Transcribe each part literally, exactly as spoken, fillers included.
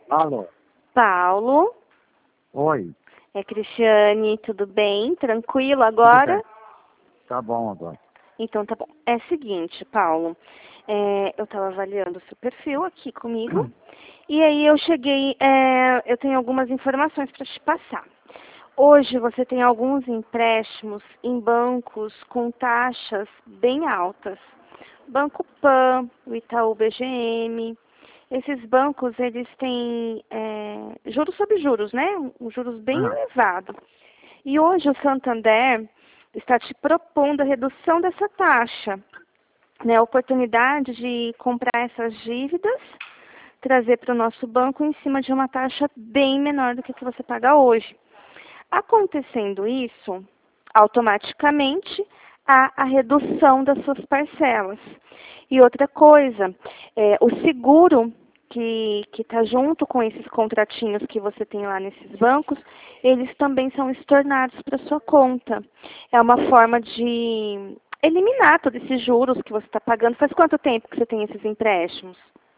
Alô? Paulo, Oi, é Cristiane, tudo bem? Tranquilo tudo agora? bem? Tá bom agora. Então tá bom. É o seguinte, Paulo, é, eu estava avaliando o seu perfil aqui comigo e aí eu cheguei, é, eu tenho algumas informações para te passar. Hoje você tem alguns empréstimos em bancos com taxas bem altas. Banco Pan, o Itaú B G M. Esses bancos, eles têm é, juros sobre juros, né? Um juros bem Ah, elevado. E hoje o Santander está te propondo a redução dessa taxa, né? A oportunidade de comprar essas dívidas, trazer para o nosso banco em cima de uma taxa bem menor do que, que você paga hoje. Acontecendo isso, automaticamente há a redução das suas parcelas. E outra coisa, é, o seguro que está junto com esses contratinhos que você tem lá nesses bancos, eles também são estornados para sua conta. É uma forma de eliminar todos esses juros que você está pagando. Faz quanto tempo que você tem esses empréstimos?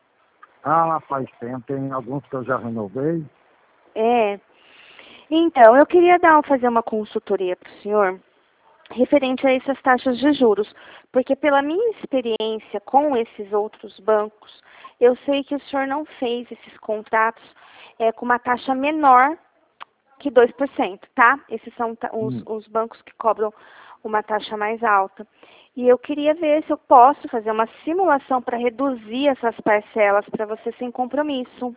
ah, faz tempo, tem alguns que eu já renovei. É. Então, eu queria dar, fazer uma consultoria para o senhor referente a essas taxas de juros, porque pela minha experiência com esses outros bancos, eu sei que o senhor não fez esses contratos é, com uma taxa menor que dois por cento, tá? Esses são os, Hum. os bancos que cobram uma taxa mais alta. E eu queria ver se eu posso fazer uma simulação para reduzir essas parcelas para você sem compromisso.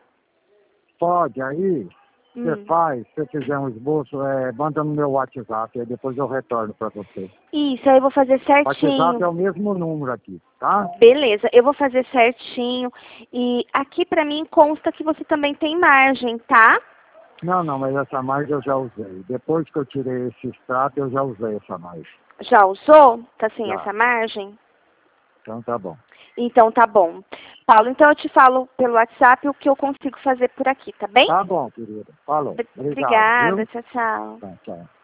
Pode, aí você Hum. faz, se você fizer um esboço, é, manda no meu WhatsApp, aí depois eu retorno para você. Isso, aí eu vou fazer WhatsApp certinho. é o mesmo número aqui, tá? Beleza, eu vou fazer certinho. E aqui pra mim consta que você também tem margem, tá? Não, não, mas essa margem eu já usei. Depois que eu tirei esse extrato, eu já usei essa margem. Já usou? Tá sem Já. essa margem? Então tá bom. Então tá bom. Paulo, então eu te falo pelo WhatsApp o que eu consigo fazer por aqui, tá bem? Tá bom, querida. Falou. Br- Obrigado, Obrigada, viu? tchau, tchau. Tá, tchau.